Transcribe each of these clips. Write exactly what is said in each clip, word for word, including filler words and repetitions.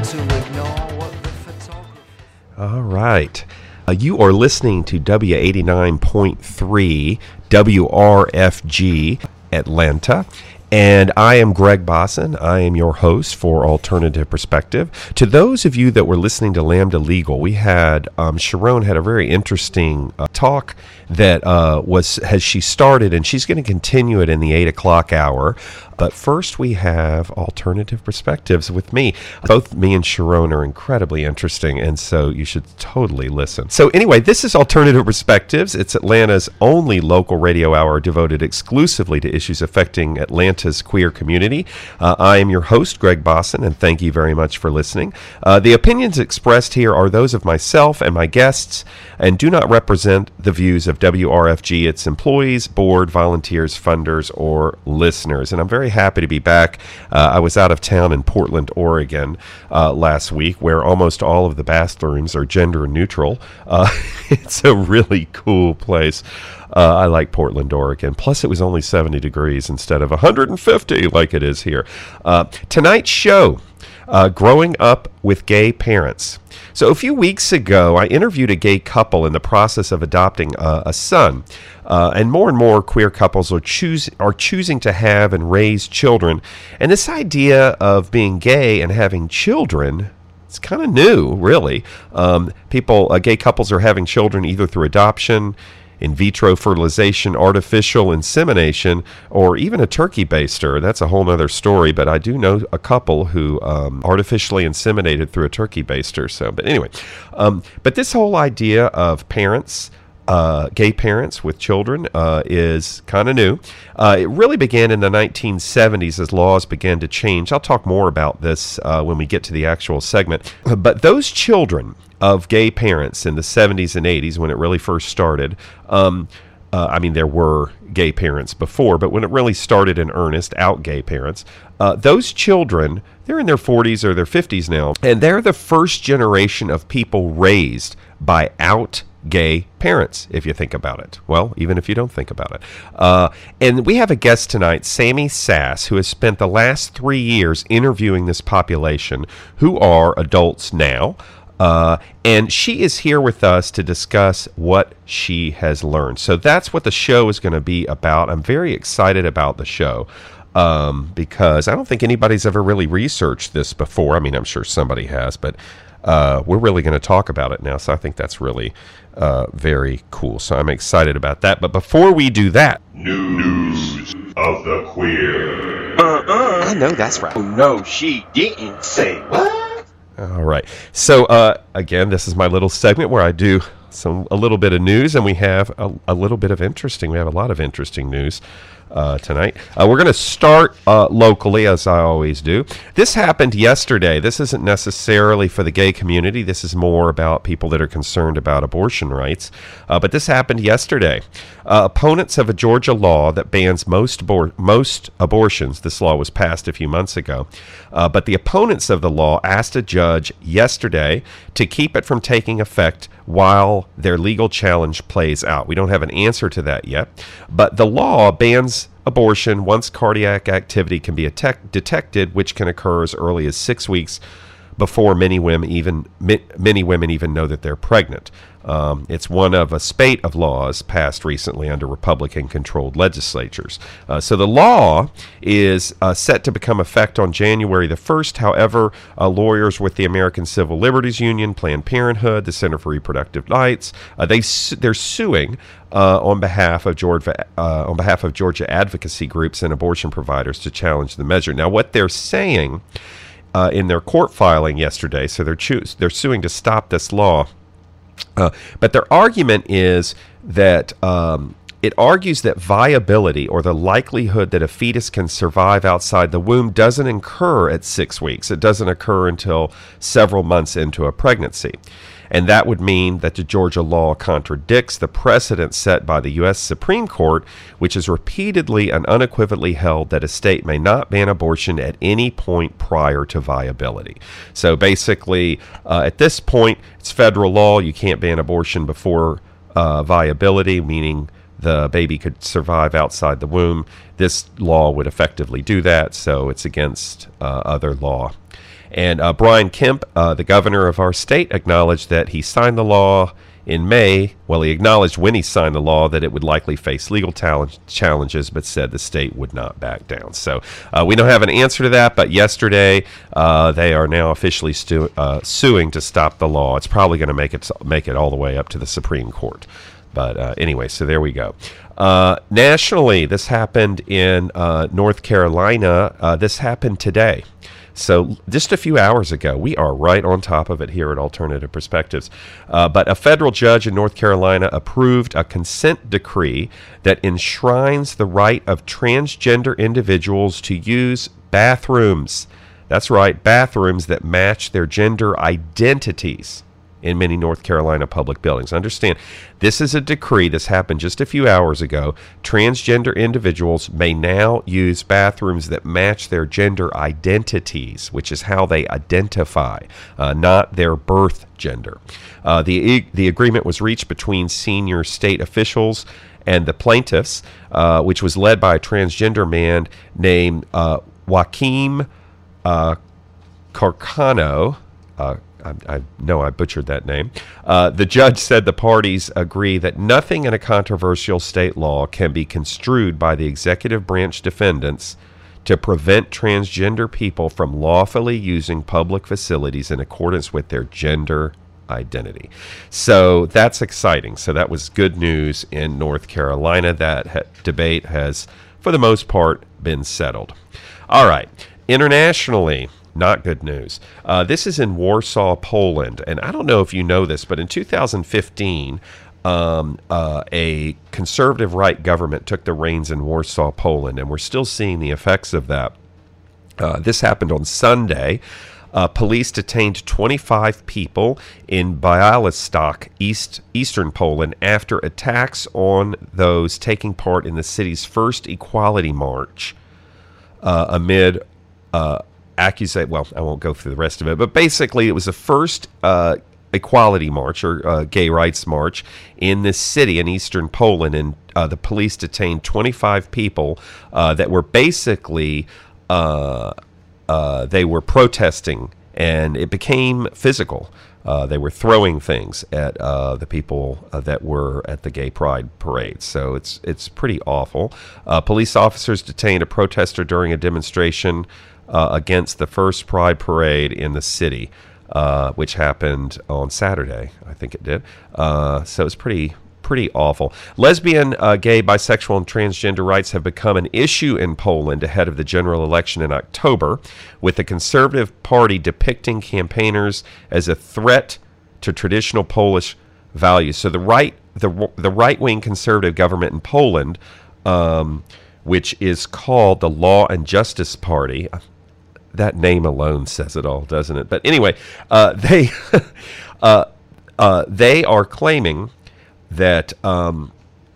to ignore what the photographer... All right. Uh, you are listening to W eighty-nine point three W R F G Atlanta. And I am Greg Bosson. I am your host for Alternative Perspective. To those of you that were listening to Lambda Legal, we had, um, Sharon had a very interesting uh, talk that uh, was, has she started, and she's going to continue it in the eight o'clock hour. But first we have Alternative Perspectives with me. Both me and Sharon are incredibly interesting, and so you should totally listen. So anyway, this is Alternative Perspectives. It's Atlanta's only local radio hour devoted exclusively to issues affecting Atlanta's queer community. Uh, I am your host, Greg Bosson, and thank you very much for listening. Uh, the opinions expressed here are those of myself and my guests, and do not represent the views of W R F G, its employees, board, volunteers, funders, or listeners. And I'm very happy to be back. Uh, I was out of town in Portland, Oregon uh, last week, where almost all of the bathrooms are gender neutral. Uh, it's a really cool place. Uh, I like Portland, Oregon. Plus, it was only seventy degrees instead of one hundred fifty like it is here. Uh, tonight's show, uh, Growing Up with Gay Parents. So a few weeks ago, I interviewed a gay couple in the process of adopting uh, a son. Uh, and more and more queer couples are, choose, are choosing to have and raise children. And this idea of being gay and having children, it's kind of new, really. Um, people, uh, gay couples are having children either through adoption, in vitro fertilization, artificial insemination, or even a turkey baster. That's a whole other story, but I do know a couple who um, artificially inseminated through a turkey baster. So, but anyway, um, but this whole idea of parents, uh, gay parents with children, uh, is kind of new. Uh, it really began in the nineteen seventies as laws began to change. I'll talk more about this uh, when we get to the actual segment. But those children of gay parents in the seventies and eighties, when it really first started, um, uh, I mean, there were gay parents before, but when it really started in earnest, out gay parents, uh, those children, they're in their forties or their fifties now, and they're the first generation of people raised by out gay parents, if you think about it. Well, even if you don't think about it. Uh, and we have a guest tonight, Sammy Sass, who has spent the last three years interviewing this population who are adults now. Uh, and she is here with us to discuss what she has learned. So that's what the show is going to be about. I'm very excited about the show um, because I don't think anybody's ever really researched this before. I mean, I'm sure somebody has, but uh, we're really going to talk about it now. So I think that's really uh, very cool. So I'm excited about that. But before we do that... News of the queer. Uh-uh. I know that's right. Oh, no, she didn't say what? All right. So, uh, again, this is my little segment where I do some a little bit of news, and we have a, a little bit of interesting. We have a lot of interesting news uh, tonight. Uh, we're going to start uh, locally, as I always do. This happened yesterday. This isn't necessarily for the gay community. This is more about people that are concerned about abortion rights. Uh, but this happened yesterday. Uh, opponents of a Georgia law that bans most abor- most abortions. This law was passed a few months ago. Uh, but the opponents of the law asked a judge yesterday to keep it from taking effect while their legal challenge plays out. We don't have an answer to that yet. But the law bans abortion once cardiac activity can be attack- detected, which can occur as early as six weeks before many women even many women even know that they're pregnant. Um, it's one of a spate of laws passed recently under Republican-controlled legislatures. Uh, so the law is uh, set to become effect on January the first. However, uh, lawyers with the American Civil Liberties Union, Planned Parenthood, the Center for Reproductive Rights, uh, they su- they're suing uh, on behalf of Georgia uh, on behalf of Georgia advocacy groups and abortion providers to challenge the measure. Now, what they're saying uh, in their court filing yesterday, so they're choo- they're suing to stop this law. Uh, but their argument is that um, it argues that viability, or the likelihood that a fetus can survive outside the womb, doesn't occur at six weeks. It doesn't occur until several months into a pregnancy. And that would mean that the Georgia law contradicts the precedent set by the U S Supreme Court, which has repeatedly and unequivocally held that a state may not ban abortion at any point prior to viability. So basically, uh, at this point, it's federal law. You can't ban abortion before uh, viability, meaning the baby could survive outside the womb. This law would effectively do that, so it's against uh, other law. And uh, Brian Kemp, uh, the governor of our state, acknowledged that he signed the law in May. Well, he acknowledged when he signed the law that it would likely face legal challenge, challenges, but said the state would not back down. So uh, we don't have an answer to that, but yesterday uh, they are now officially stu- uh, suing to stop the law. It's probably going to make it make it all the way up to the Supreme Court. But uh, anyway, so there we go. Uh, nationally, this happened in uh, North Carolina. Uh, this happened today. So just a few hours ago, we are right on top of it here at Alternative Perspectives. Uh, but a federal judge in North Carolina approved a consent decree that enshrines the right of transgender individuals to use bathrooms. That's right, bathrooms that match their gender identities in many North Carolina public buildings. Understand, this is a decree. This happened just a few hours ago. Transgender individuals may now use bathrooms that match their gender identities, which is how they identify, uh, not their birth gender. Uh, the, the agreement was reached between senior state officials and the plaintiffs, uh, which was led by a transgender man named uh, Joaquim uh, Carcano. Uh, I, I know I butchered that name. Uh, the judge said the parties agree that nothing in a controversial state law can be construed by the executive branch defendants to prevent transgender people from lawfully using public facilities in accordance with their gender identity. So that's exciting. So that was good news in North Carolina. That ha- debate has, for the most part, been settled. All right. Internationally, not good news. Uh, this is in Warsaw, Poland. And I don't know if you know this, but in two thousand fifteen, um, uh, a conservative right government took the reins in Warsaw, Poland, and we're still seeing the effects of that. Uh, this happened on Sunday. Uh, police detained twenty-five people in Białystok, East, eastern Poland, after attacks on those taking part in the city's first equality march uh, amid uh, accusation. Well, I won't go through the rest of it, but basically it was the first uh, equality march or uh, gay rights march in this city in eastern Poland, and uh, the police detained twenty-five people uh, that were basically uh, uh, they were protesting, and it became physical. Uh, they were throwing things at uh, the people uh, that were at the gay pride parade. So it's it's pretty awful. Uh, police officers detained a protester during a demonstration uh, against the first pride parade in the city, uh, which happened on Saturday, I think it did. Uh, so it's pretty pretty awful. Lesbian, uh, gay, bisexual, and transgender rights have become an issue in Poland ahead of the general election in October, with the Conservative Party depicting campaigners as a threat to traditional Polish values. So the right, the the right-wing conservative government in Poland, um, which is called the Law and Justice Party, that name alone says it all, doesn't it? But anyway, uh, they uh, uh, they are claiming that um,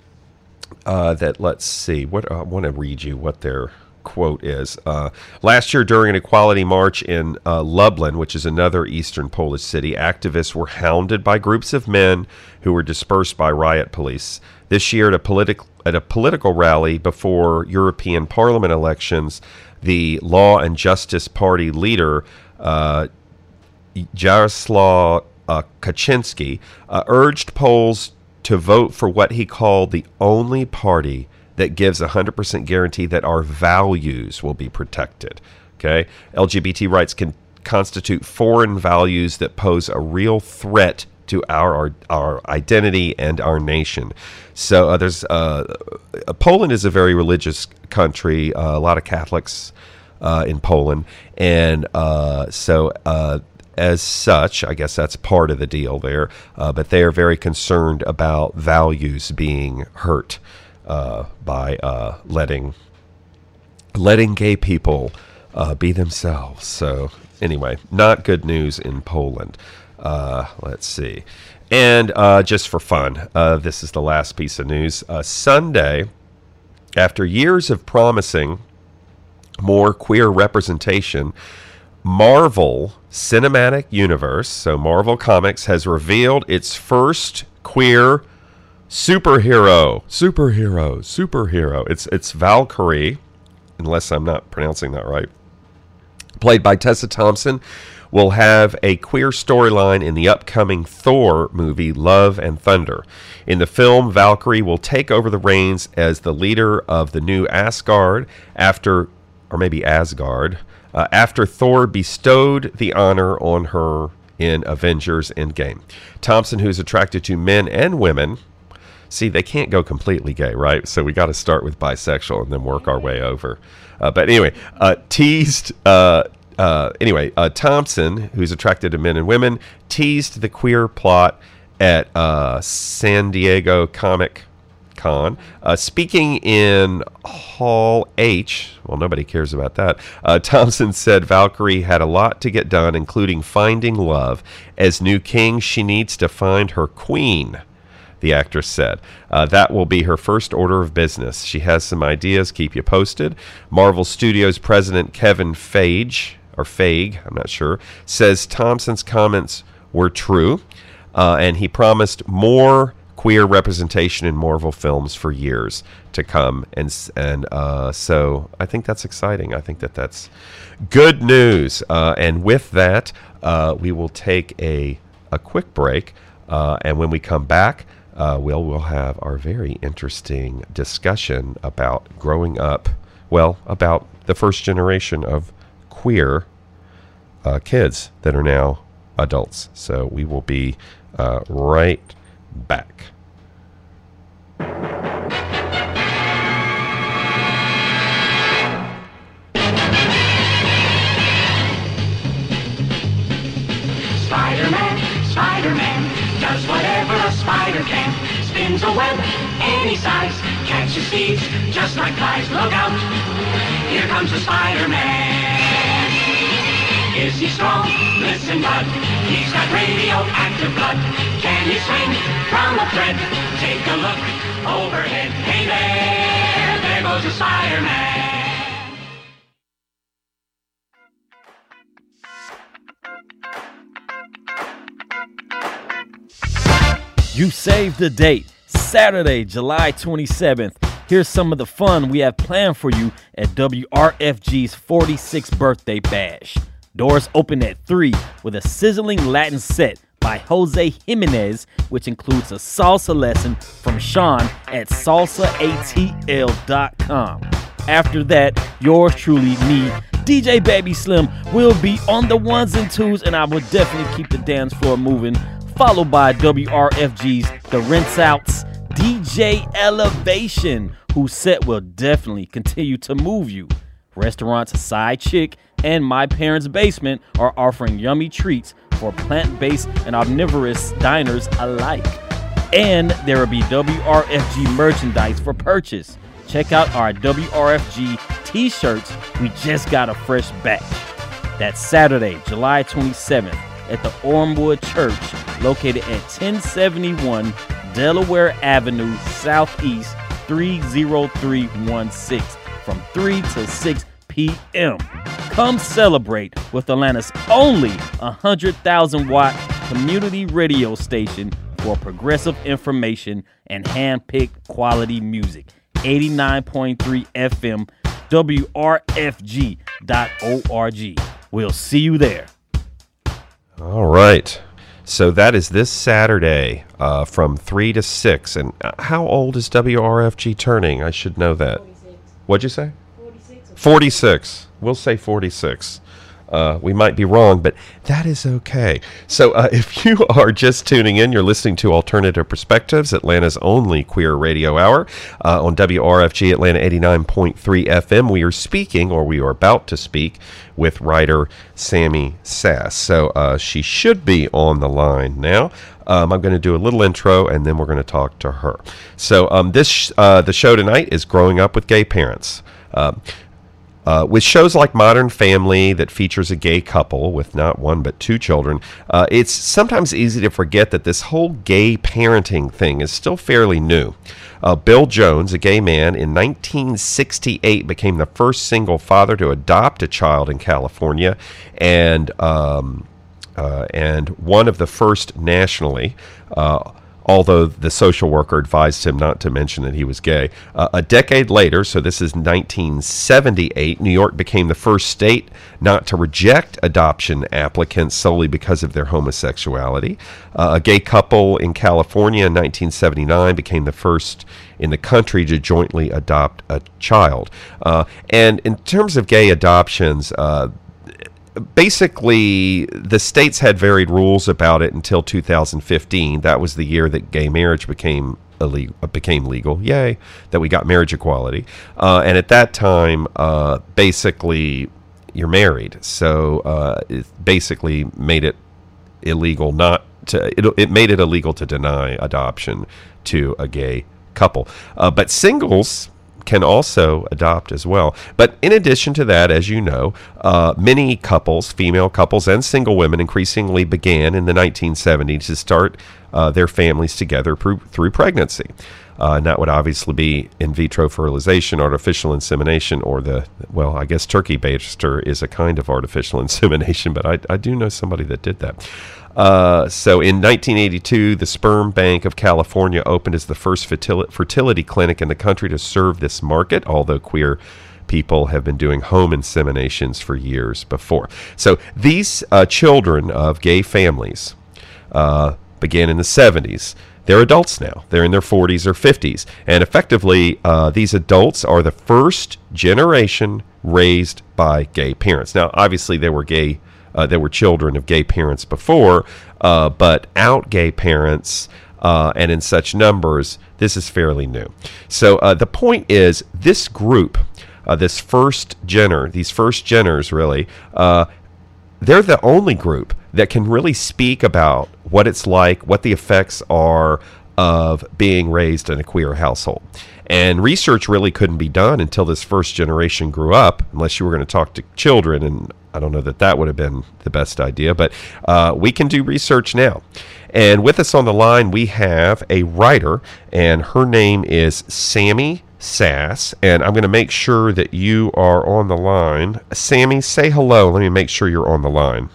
uh, that let's see what I want to read you what their quote is. Uh, last year, during an equality march in uh, Lublin, which is another eastern Polish city, activists were hounded by groups of men who were dispersed by riot police. This year, at a political at a political rally before European Parliament elections, the Law and Justice Party leader uh, Jaroslaw uh, Kaczynski uh, urged Poles to vote for what he called the only party that gives a one hundred percent guarantee that our values will be protected. Okay, L G B T rights can constitute foreign values that pose a real threat to our our, our identity and our nation. So uh, there's uh, Poland is a very religious country. Uh, a lot of Catholics uh, in Poland, and uh, so. Uh, As such, I guess that's part of the deal there, uh, but they are very concerned about values being hurt uh, by uh, letting letting gay people uh, be themselves. So anyway, not good news in Poland. Uh, let's see. And uh, just for fun, uh, this is the last piece of news. Uh, Sunday, after years of promising more queer representation, Marvel Cinematic Universe, so Marvel Comics, has revealed its first queer superhero. Superhero. Superhero. It's it's Valkyrie, unless I'm not pronouncing that right. played by Tessa Thompson, will have a queer storyline in the upcoming Thor movie, Love and Thunder. In the film, Valkyrie will take over the reins as the leader of the new Asgard after, or maybe Asgard, uh, after Thor bestowed the honor on her in Avengers Endgame. Thompson, who's attracted to men and women, see, they can't go completely gay, right? So we got to start with bisexual and then work our way over. Uh, but anyway, uh, teased... Uh, Uh, anyway, uh, Thompson, who's attracted to men and women, teased the queer plot at uh, San Diego Comic Con. Uh, speaking in Hall H, well, nobody cares about that, uh, Thompson said Valkyrie had a lot to get done, including finding love. As new king, she needs to find her queen, the actress said. Uh, that will be her first order of business. She has some ideas. Keep you posted. Marvel Studios president Kevin Feige, or Feige, I'm not sure, says Thompson's comments were true, uh, and he promised more queer representation in Marvel films for years to come. And and uh, so I think that's exciting. I think that that's good news. Uh, and with that, uh, we will take a, a quick break, uh, and when we come back, uh, we'll, we'll have our very interesting discussion about growing up, well, about the first generation of queer uh, kids that are now adults. So we will be uh, right back. Spider-Man, Spider-Man, does whatever a spider can. Spins a web any size, catches thieves just like flies. Look out, here comes the Spider-Man. Is he strong? Listen, bud, he's got radioactive blood. Can he swing from a thread? Take a look overhead. Hey there, there goes the Spider-Man. You saved the date, Saturday, July twenty-seventh. Here's some of the fun we have planned for you at W R F G's forty-sixth birthday bash. Doors open at three with a sizzling Latin set by Jose Jimenez, which includes a salsa lesson from Sean at salsa a t l dot com. After that, yours truly, me, D J Baby Slim, will be on the ones and twos, and I will definitely keep the dance floor moving, followed by W R F G's The Rinse Outs D J Elevation, whose set will definitely continue to move you. Restaurants Side Chick and My Parents' Basement are offering yummy treats for plant-based and omnivorous diners alike. And there will be W R F G merchandise for purchase. Check out our W R F G t-shirts. We just got a fresh batch. That's Saturday, July twenty-seventh at the Ormwood Church, located at ten seventy-one Delaware Avenue Southeast three oh three one six from three to six p.m. Come celebrate with Atlanta's only one hundred thousand watt community radio station for progressive information and hand-picked quality music. eighty-nine point three F M, W R F G dot org. We'll see you there. All right. So that is this Saturday uh, from three to six. And uh, how old is W R F G turning? I should know that. forty-six. What'd you say? forty-six. forty-six. We'll say forty-six. Uh, we might be wrong, but that is okay. So uh, if you are just tuning in, you're listening to Alternative Perspectives, Atlanta's only queer radio hour uh, on W R F G Atlanta eighty-nine point three F M. We are speaking, or we are about to speak, with writer Sammy Sass. So uh, she should be on the line now. Um, I'm going to do a little intro, and then we're going to talk to her. So um, this uh, the show tonight is Growing Up with Gay Parents. Um, Uh, with shows like Modern Family that features a gay couple with not one but two children, uh, it's sometimes easy to forget that this whole gay parenting thing is still fairly new. Uh, Bill Jones, a gay man, in nineteen sixty-eight became the first single father to adopt a child in California, and um, uh, and one of the first nationally. Uh, although the social worker advised him not to mention that he was gay. Uh, a decade later, so this is nineteen seventy-eight, New York became the first state not to reject adoption applicants solely because of their homosexuality. Uh, a gay couple in California in nineteen seventy-nine became the first in the country to jointly adopt a child. Uh, and in terms of gay adoptions, uh, basically, the states had varied rules about it until two thousand fifteen. That was the year that gay marriage became illegal, became legal. Yay, that we got marriage equality. Uh, and at that time, uh, basically, you're married. So uh, it basically made it illegal not to, it, it made it illegal to deny adoption to a gay couple. Uh, but singles can also adopt as well. But in addition to that, as you know, uh, many couples, female couples and single women, increasingly began in the nineteen seventies to start uh, their families together pr- through pregnancy. Uh, and that would obviously be in vitro fertilization, artificial insemination, or the, well, I guess turkey baster is a kind of artificial insemination, but I, I do know somebody that did that. Uh, so in nineteen eighty-two, the Sperm Bank of California opened as the first fertil- fertility clinic in the country to serve this market, although queer people have been doing home inseminations for years before. So these uh, children of gay families uh, began in the seventies. They're adults now. They're in their forties or fifties. And effectively, uh, these adults are the first generation raised by gay parents. Now, obviously, they were gay Uh, there were children of gay parents before, uh, but out gay parents, uh, and in such numbers, this is fairly new. So uh, the point is, this group, uh, this first gener, these first geners really, uh, they're the only group that can really speak about what it's like, what the effects are of being raised in a queer household. And research really couldn't be done until this first generation grew up, unless you were going to talk to children, and I don't know that that would have been the best idea, but uh, we can do research now. And with us on the line, we have a writer, and her name is Sammy Sass, and I'm going to make sure that you are on the line. Sammy, say hello. Let me make sure you're on the line.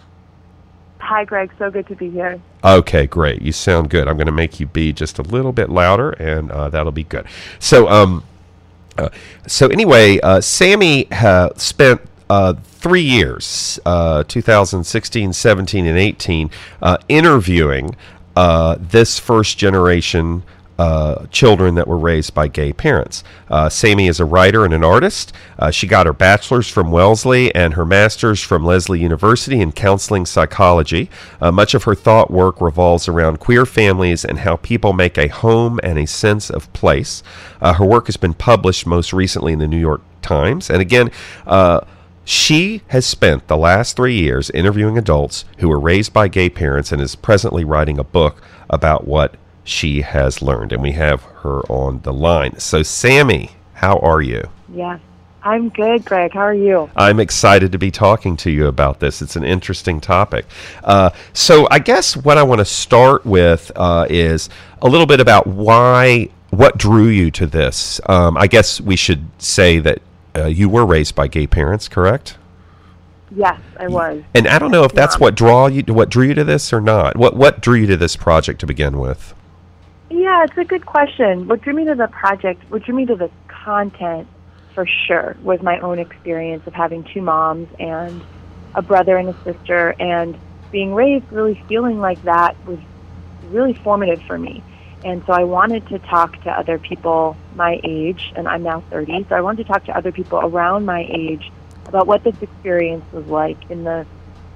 Hi, Greg. So good to be here. Okay, great. You sound good. I'm going to make you be just a little bit louder, and uh, that'll be good. So, um, uh, so anyway, uh, Sammy uh, spent uh, three years, uh, two thousand sixteen, seventeen, and eighteen, uh, interviewing uh, this first generation Uh, children that were raised by gay parents. Uh, Sammy is a writer and an artist. Uh, she got her bachelor's from Wellesley and her master's from Lesley University in counseling psychology. Uh, much of her thought work revolves around queer families and how people make a home and a sense of place. Uh, her work has been published most recently in the New York Times. And again, uh, she has spent the last three years interviewing adults who were raised by gay parents and is presently writing a book about what she has learned, and we have her on the line. So, Sammy, how are you? Yeah, I'm good, Greg. How are you? I'm excited to be talking to you about this. It's an interesting topic. Uh, so, I guess what I want to start with uh, is a little bit about why, what drew you to this. Um, I guess we should say that uh, you were raised by gay parents, correct? Yes, I was. And I don't know if that's Yeah. what draw you, what drew you to this or not. What what drew you to this project to begin with? Yeah, it's a good question. What drew me to the project, what drew me to the content, for sure, was my own experience of having two moms and a brother and a sister, and being raised really feeling like that was really formative for me. And so I wanted to talk to other people my age, and I'm now thirty, so I wanted to talk to other people around my age about what this experience was like in the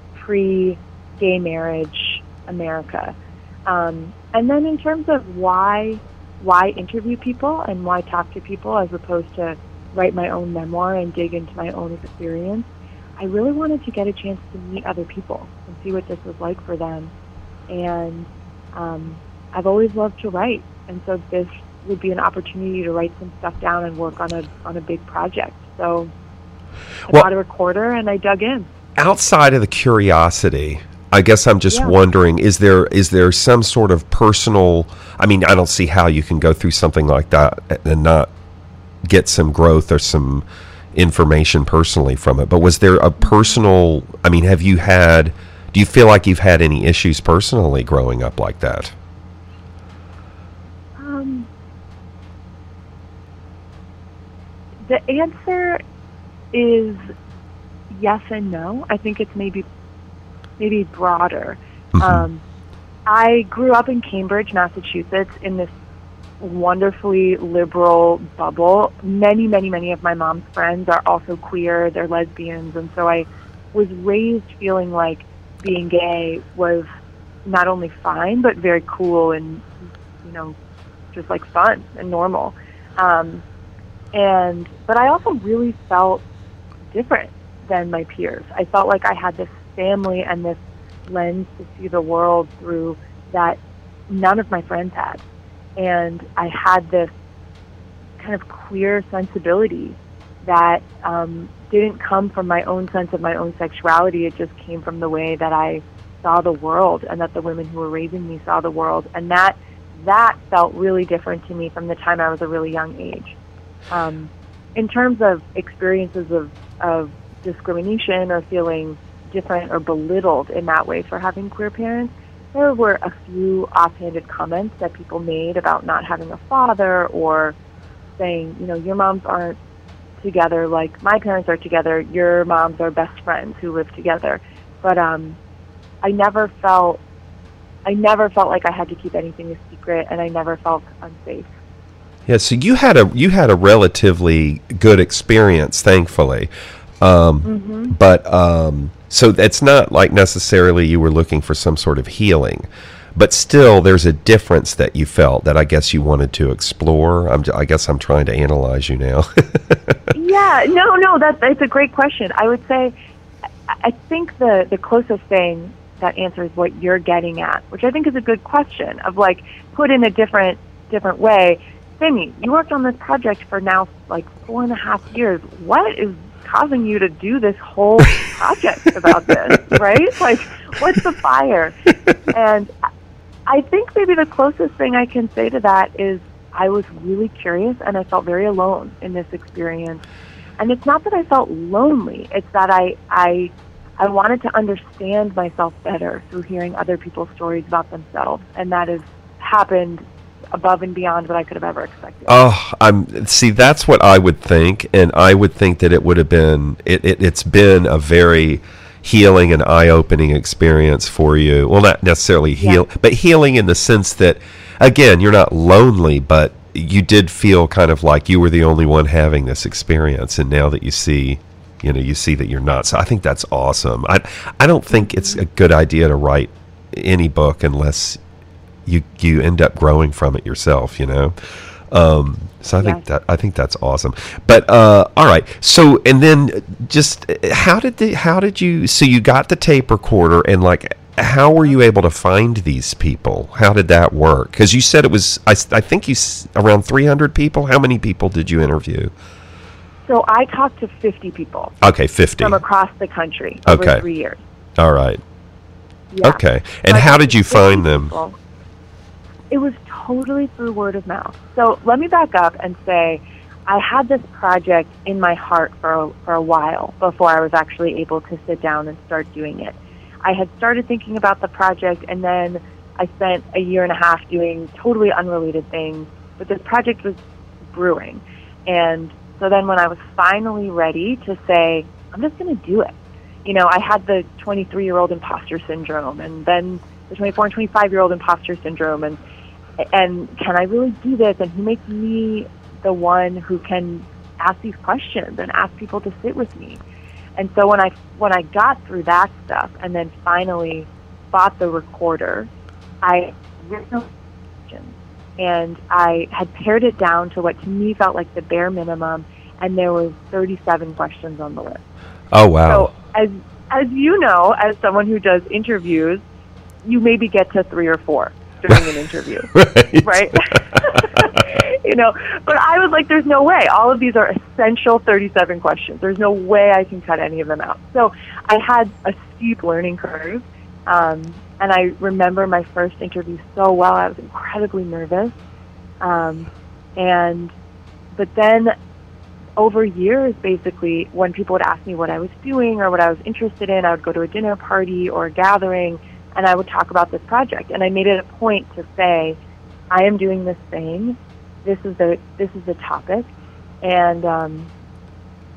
pre-gay marriage America. Um, and then in terms of why why interview people and why talk to people as opposed to write my own memoir and dig into my own experience, I really wanted to get a chance to meet other people and see what this was like for them. And um, I've always loved to write, and so this would be an opportunity to write some stuff down and work on a on a big project. So I Well, bought a recorder and I dug in. outside of the curiosity, I guess I'm just Yeah. wondering, is there is there some sort of personal, I mean, I don't see how you can go through something like that and not get some growth or some information personally from it. But was there a personal, I mean, have you had, do you feel like you've had any issues personally growing up like that? The answer is yes and no. I think it's maybe maybe broader. Mhm. Um, I grew up in Cambridge, Massachusetts, in this wonderfully liberal bubble. Many, many, many of my mom's friends are also queer. They're lesbians, and so I was raised feeling like being gay was not only fine, but very cool and, you know, just like fun and normal. Um, and but I also really felt different than my peers. I felt like I had this family and this lens to see the world through that none of my friends had. And I had this kind of queer sensibility that um, didn't come from my own sense of my own sexuality. It just came from the way that I saw the world and that the women who were raising me saw the world. And that that felt really different to me from the time I was a really young age. Um, in terms of experiences of, of discrimination or feeling different or belittled in that way for having queer parents, there were a few offhanded comments that people made about not having a father, or saying, you know, your moms aren't together like my parents are together, your moms are best friends who live together. But um, I never felt, I never felt like I had to keep anything a secret, and I never felt unsafe. Yeah, so you had a you had a relatively good experience, thankfully. Um, Mm-hmm. But um, so it's not like necessarily you were looking for some sort of healing, but still there's a difference that you felt that I guess you wanted to explore. I'm, I guess I'm trying to analyze you now. Yeah, no, no, that's, that's a great question. I would say, I I think the, the closest thing that answers what you're getting at, which I think is a good question, of like, put in a different different way. Sammy, you worked on this project for now like four and a half years. What is causing you to do this whole project about this, right? Like, what's the fire? And I think maybe the closest thing I can say to that is I was really curious, and I felt very alone in this experience. And it's not that I felt lonely, it's that I I I wanted to understand myself better through hearing other people's stories about themselves, and that has happened above and beyond what I could have ever expected. Oh, I'm see. That's what I would think, and I would think that it would have been. It, it, it's been a very healing and eye-opening experience for you. Well, not necessarily heal, Yeah. but healing in the sense that, again, you're not lonely, but you did feel kind of like you were the only one having this experience, and now that you see, you know, you see that you're not. So I think that's awesome. I I don't think it's a good idea to write any book unless you you end up growing from it yourself, you know. Um, so I think Yes. that I think that's awesome. But uh, all right. So and then just uh, how did the how did you? So you got the tape recorder, and like, how were you able to find these people? How did that work? Because you said it was I, I think you s- around three hundred people. How many people did you interview? So I talked to fifty people Okay, fifty. from across the country over Okay. three years. All right. Yeah. Okay. And So I how talked did to you fifty find them? people. It was totally through word of mouth. So let me back up and say I had this project in my heart for a, for a while before I was actually able to sit down and start doing it. I had started thinking about the project, and then I spent a year and a half doing totally unrelated things, but this project was brewing. And so then when I was finally ready to say, I'm just going to do it, you know, I had the twenty-three-year-old imposter syndrome, and then the twenty-four and twenty-five-year-old imposter syndrome, and and can I really do this? And who makes me the one who can ask these questions and ask people to sit with me? And so when I when I got through that stuff, and then finally bought the recorder, I written questions, and I had pared it down to what to me felt like the bare minimum, and there was thirty-seven questions on the list. Oh wow. So as as you know, as someone who does interviews, you maybe get to three or four during an interview, right. right? You know, but I was like, there's no way. All of these are essential thirty-seven questions. There's no way I can cut any of them out. So I had a steep learning curve, um, and I remember my first interview so well. I was incredibly nervous, um, and but then over years, basically, when people would ask me what I was doing or what I was interested in, I would go to a dinner party or a gathering, and I would talk about this project. And I made it a point to say, I am doing this thing. This is the this is the topic, and um,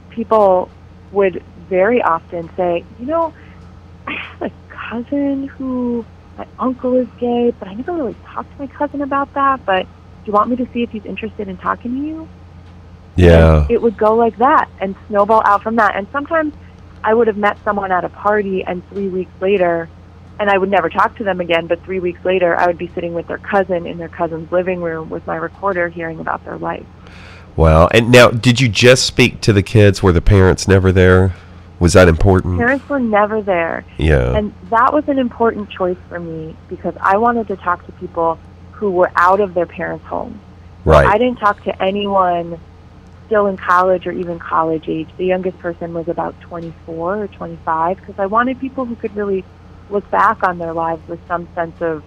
people would very often say, you know, I have a cousin who, my uncle is gay, but I never really talked to my cousin about that, but do you want me to see if he's interested in talking to you? Yeah. And it would go like that and snowball out from that. And sometimes I would have met someone at a party, and three weeks later, and I would never talk to them again, but three weeks later, I would be sitting with their cousin in their cousin's living room with my recorder hearing about their life. Wow. And now, did you just speak to the kids? Were the parents never there? Was that important? Parents were never there. Yeah. And that was an important choice for me because I wanted to talk to people who were out of their parents' home. Right. I didn't talk to anyone still in college or even college age. The youngest person was about twenty-four or twenty-five because I wanted people who could really look back on their lives with some sense of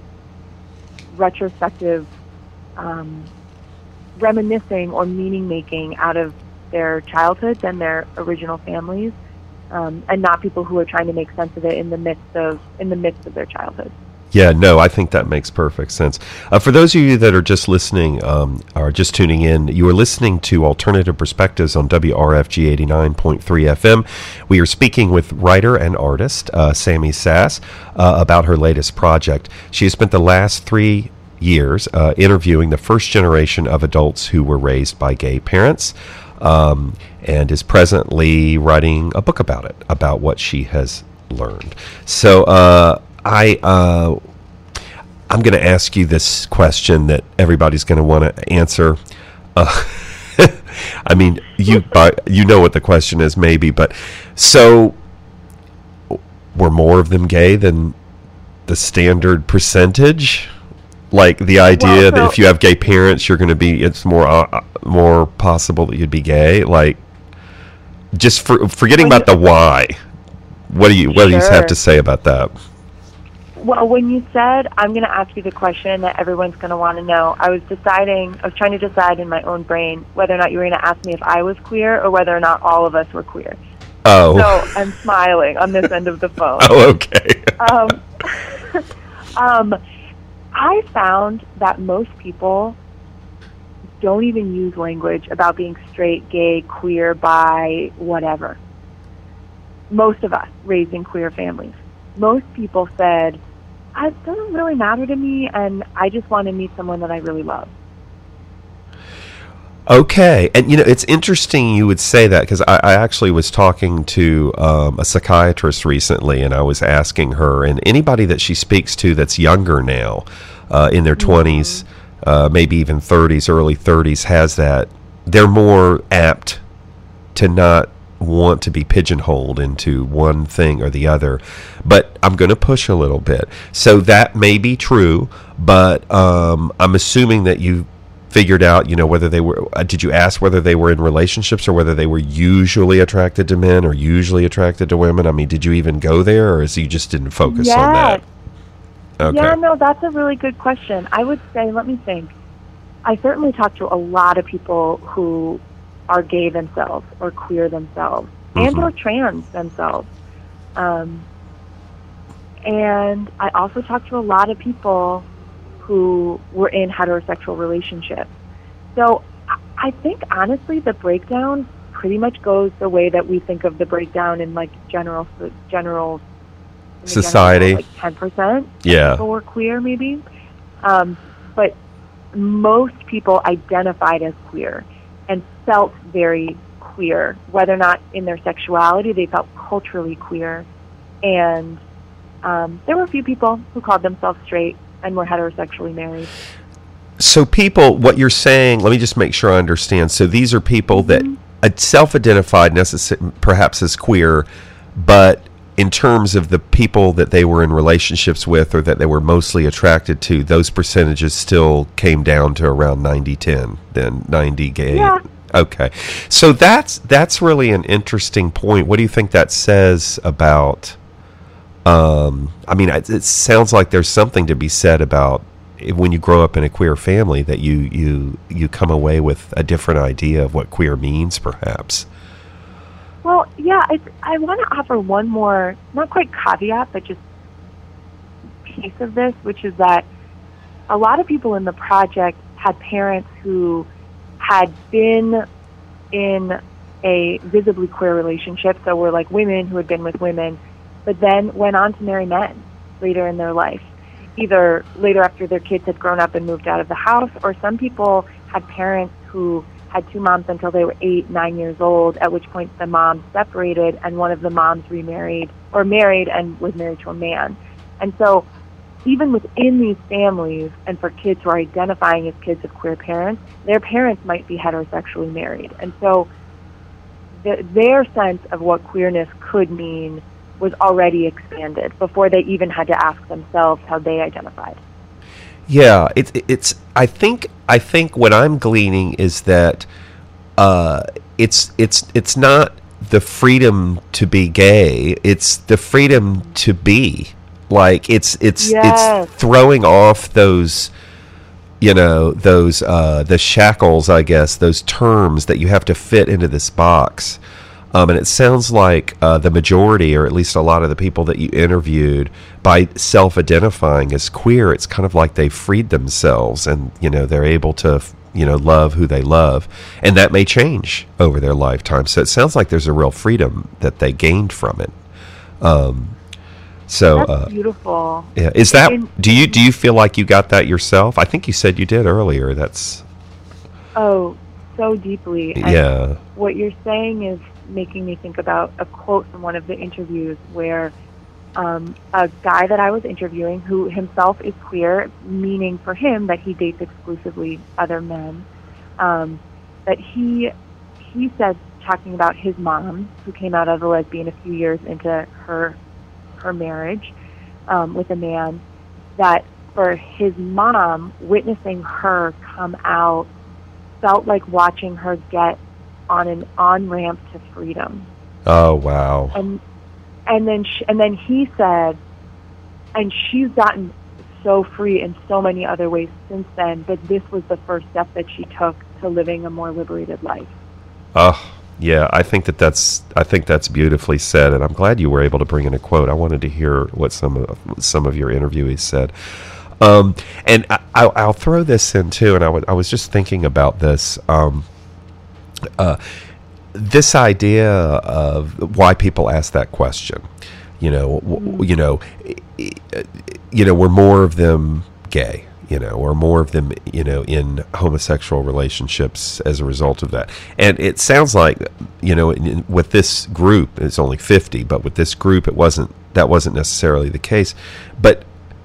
retrospective um, reminiscing or meaning-making out of their childhoods and their original families, um, and not people who are trying to make sense of it in the midst of in the midst of their childhood. Yeah, no, I think that makes perfect sense. Uh, for those of you that are just listening um, or just tuning in, you are listening to Alternative Perspectives on W R F G eighty-nine point three F M. We are speaking with writer and artist uh, Sammy Sass uh, about her latest project. She has spent the last three years uh, interviewing the first generation of adults who were raised by gay parents, um, and is presently writing a book about it, about what she has learned. So, uh, I, uh, I'm going to ask you this question that everybody's going to want to answer. Uh, I mean, you uh, you know what the question is, maybe, but so were more of them gay than the standard percentage? Like the idea Well, so- that if you have gay parents, you're going to be, it's more uh, more possible that you'd be gay. Like, just for, forgetting Well, about the why. What do you what do you have Sure. to say about that? Well, when you said, I'm going to ask you the question that everyone's going to want to know, I was deciding, I was trying to decide in my own brain whether or not you were going to ask me if I was queer or whether or not all of us were queer. Oh. So I'm smiling on this end of the phone. Oh, okay. um, um, I found that most people don't even use language about being straight, gay, queer, bi, whatever. Most of us raised in queer families. Most people said, it doesn't really matter to me, and I just want to meet someone that I really love. Okay. And, you know, it's interesting you would say that because I, I actually was talking to um, a psychiatrist recently, and I was asking her, and anybody that she speaks to that's younger now, uh, in their mm-hmm. twenties, uh, maybe even thirties, early thirties, has that. They're more apt to not want to be pigeonholed into one thing or the other. But I'm going to push a little bit. So that may be true, but um, I'm assuming that you figured out, you know, whether they were, uh, did you ask whether they were in relationships or whether they were usually attracted to men or usually attracted to women? I mean, did you even go there, or is you just didn't focus yeah. on that? Okay. Yeah, no, that's a really good question. I would say, let me think. I certainly talked to a lot of people who are gay themselves or queer themselves mm-hmm. and or trans themselves. Um, and I also talked to a lot of people who were in heterosexual relationships. So I think, honestly, the breakdown pretty much goes the way that we think of the breakdown in, like, general general in society. General, like ten percent yeah. people were queer, maybe. Um, but most people identified as queer and felt very queer, whether or not in their sexuality, they felt culturally queer. And um, there were a few people who called themselves straight and were heterosexually married. So people, what you're saying, let me just make sure I understand. So these are people mm-hmm. that self-identified necess- perhaps as queer, but in terms of the people that they were in relationships with or that they were mostly attracted to, those percentages still came down to around ninety ten, then ninety gay. Yeah. Okay. So that's that's really an interesting point. What do you think that says about, um, I mean, it, it sounds like there's something to be said about when you grow up in a queer family that you, you, you come away with a different idea of what queer means, perhaps. Well, yeah, I, I want to offer one more, not quite caveat, but just piece of this, which is that a lot of people in the project had parents who had been in a visibly queer relationship, so were like women who had been with women, but then went on to marry men later in their life, either later after their kids had grown up and moved out of the house, or some people had parents who had two moms until they were eight, nine years old, at which point the moms separated and one of the moms remarried or married and was married to a man. And so even within these families, and for kids who are identifying as kids of queer parents, their parents might be heterosexually married. And so the, their sense of what queerness could mean was already expanded before they even had to ask themselves how they identified. Yeah, it's it's. I think I think what I'm gleaning is that uh, it's it's it's not the freedom to be gay. It's the freedom to be. Like it's it's Yes. it's throwing off those, you know, those uh, the shackles, I guess, those terms that you have to fit into this box. Um, and it sounds like uh, the majority, or at least a lot of the people that you interviewed, by self-identifying as queer, it's kind of like they freed themselves, and you know they're able to, you know, love who they love, and that may change over their lifetime. So it sounds like there's a real freedom that they gained from it. Um, so That's uh, beautiful. yeah, is that? And- Do you do you feel like you got that yourself? I think you said you did earlier. That's Oh, so deeply. And yeah. what you're saying is making me think about a quote from one of the interviews where um, a guy that I was interviewing, who himself is queer, meaning for him that he dates exclusively other men, um, that he he said, talking about his mom, who came out as a lesbian a few years into her her marriage um, with a man, that for his mom, witnessing her come out felt like watching her get on an on-ramp to freedom. Oh wow. And and then she, and then he said, and she's gotten so free in so many other ways since then, but this was the first step that she took to living a more liberated life. Oh, yeah, I think that that's I think that's beautifully said, and I'm glad you were able to bring in a quote. I wanted to hear what some of some of your interviewees said. Um, and I, I'll, I'll throw this in too, and I, w- I was just thinking about this. Um, uh, this idea of why people ask that question, you know, w- you know, you know, were more of them gay, you know, or more of them, you know, in homosexual relationships as a result of that. And it sounds like, you know, in, with this group, it's only fifty, but with this group, it wasn't, that wasn't necessarily the case. But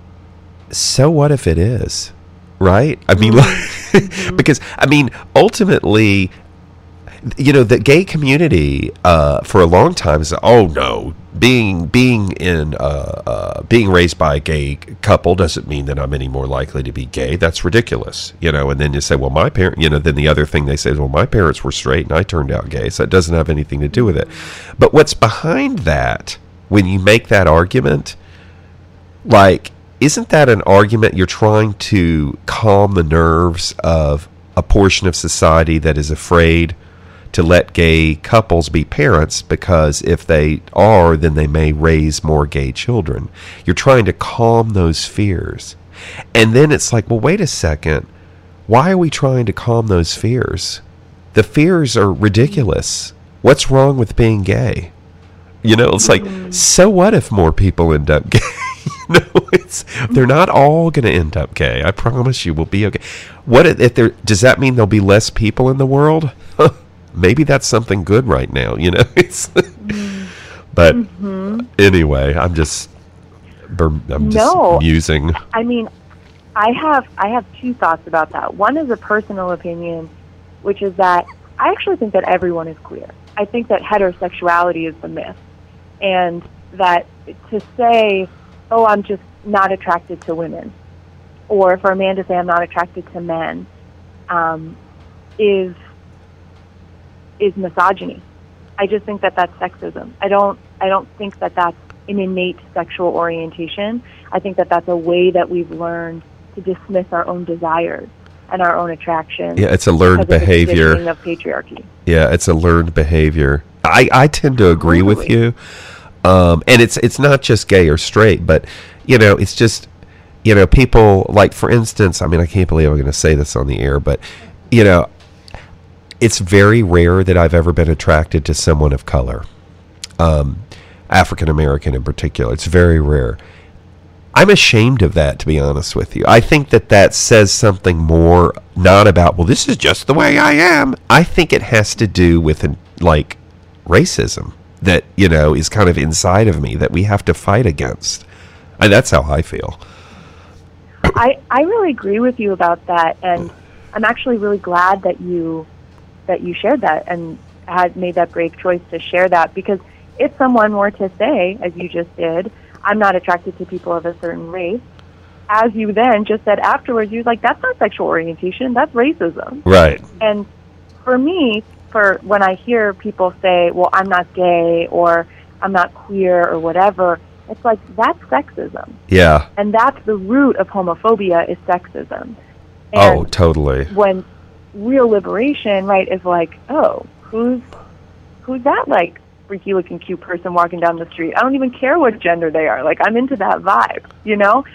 so what if it is, right? I mean, mm-hmm. because, I mean, ultimately, you know, the gay community uh, for a long time is, oh no, being being in uh, uh, being raised by a gay couple doesn't mean that I'm any more likely to be gay. That's ridiculous, you know. And then you say, well, my parent, you know, then the other thing they say is, well, my parents were straight and I turned out gay, so it doesn't have anything to do with it. But what's behind that, when you make that argument, like, isn't that an argument you're trying to calm the nerves of a portion of society that is afraid to let gay couples be parents, because if they are, then they may raise more gay children? You're trying to calm those fears. And then it's like, well, wait a second. Why are we trying to calm those fears? The fears are ridiculous. What's wrong with being gay? You know, it's like, so what if more people end up gay? You know, it's, they're not all going to end up gay. I promise you, we'll be okay. What if, if there? Does that mean there'll be less people in the world? Maybe that's something good right now, you know. It's, but Mm-hmm. anyway, I'm just, I'm just No. musing. I mean, I have I have two thoughts about that. One is a personal opinion, which is that I actually think that everyone is queer. I think that heterosexuality is the myth, and that to say, oh, I'm just not attracted to women, or for a man to say I'm not attracted to men, um, is is misogyny. I just think that that's sexism. I don't I don't think that that's an innate sexual orientation. I think that that's a way that we've learned to dismiss our own desires and our own attractions. Yeah, it's a learned because of the behavior. conditioning of patriarchy. Yeah, it's a learned behavior. I, I tend to agree with Totally. you. Um, and it's it's not just gay or straight, but, you know, it's just, you know, people, like, for instance, I mean, I can't believe I'm going to say this on the air, but, you know, it's very rare that I've ever been attracted to someone of color, um, African American in particular. It's very rare. I'm ashamed of that, to be honest with you. I think that that says something more, not about, well, this is just the way I am. I think it has to do with, like, racism that, you know, is kind of inside of me that we have to fight against. And that's how I feel. I, I really agree with you about that, and I'm actually really glad that you that you shared that and had made that brave choice to share that, because if someone were to say, as you just did, I'm not attracted to people of a certain race, as you then just said afterwards, you're like, that's not sexual orientation, that's racism. Right. And for me, for when I hear people say, well, I'm not gay or I'm not queer or whatever, it's like, that's sexism. Yeah. And that's the root of homophobia, is sexism. And oh, totally. When real liberation, right, is like, oh, who's who's that, like, freaky-looking cute person walking down the street? I don't even care what gender they are. Like, I'm into that vibe, you know?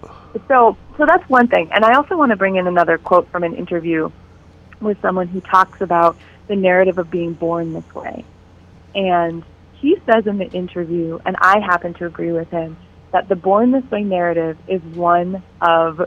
So, so that's one thing. And I also want to bring in another quote from an interview with someone who talks about the narrative of being born this way. And he says in the interview, and I happen to agree with him, that the born this way narrative is one of,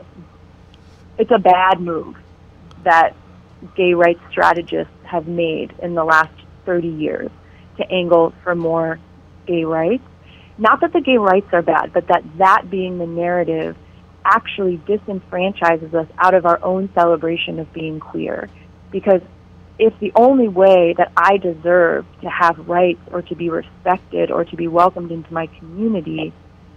it's a bad move that gay rights strategists have made in the last thirty years to angle for more gay rights. Not that the gay rights are bad, but that that being the narrative actually disenfranchises us out of our own celebration of being queer. Because if the only way that I deserve to have rights or to be respected or to be welcomed into my community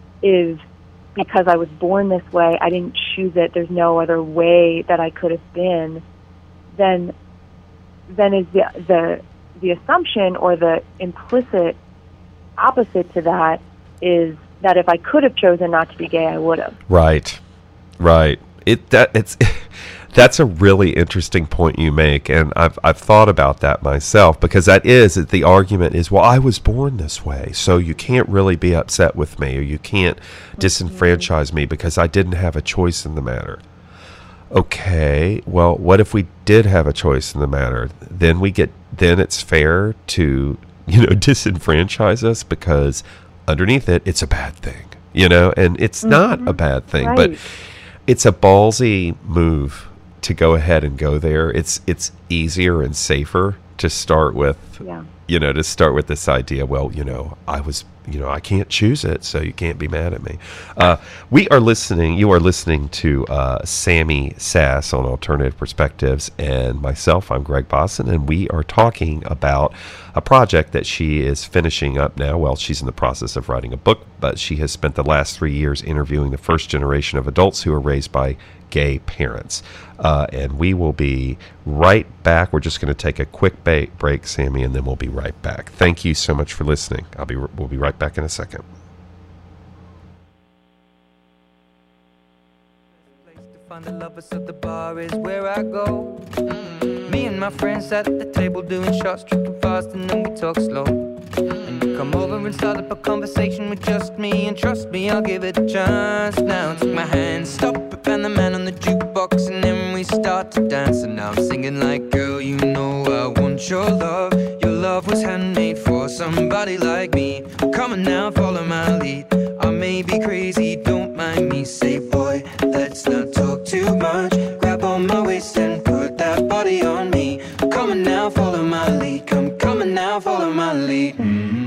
is because I was born this way, I didn't choose it, there's no other way that I could have been, then then is the the the assumption or the implicit opposite to that is that if I could have chosen not to be gay, I would have. Right, right. It that it's that's a really interesting point you make, and I've I've thought about that myself, because that is the argument is, well, I was born this way, so you can't really be upset with me, or you can't disenfranchise me because I didn't have a choice in the matter. Okay, well, what if we did have a choice in the matter? Then we get then it's fair to, you know, disenfranchise us because underneath it, it's a bad thing, you know, and it's mm-hmm. not a bad thing, right. But it's a ballsy move to go ahead and go there. It's it's easier and safer to start with, yeah. you know, to start with this idea, well, you know, I was, you know, I can't choose it, so you can't be mad at me. Uh, we are listening, you are listening to uh, Sammy Sass on Alternative Perspectives, and myself, I'm Greg Bosson, and we are talking about a project that she is finishing up now. Well, she's in the process of writing a book, but she has spent the last three years interviewing the first generation of adults who are raised by gay parents. Uh, and we will be right back. We're just going to take a quick ba- break, Sammy, and then we'll be right back. Thank you so much for listening. I'll be we'll be right back in a second. Find the lovers of the bar is where I go. Mm-hmm. Me and my friends at the table doing shots, tripping fast, and then we talk slow. And you come over and start up a conversation with just me, and trust me, I'll give it a chance. Now take my hand, stop it, and the man on the jukebox, and then we start to dance. And now I'm singing like, girl, you know I want your love. Your love was handmade for somebody like me. Come on now, follow my lead. I may be crazy, don't mind me. Say, boy, let's not talk too much. Grab on my waist and put that body on me. Come on now, follow my lead. Come, come on now, follow my lead. Mm-hmm.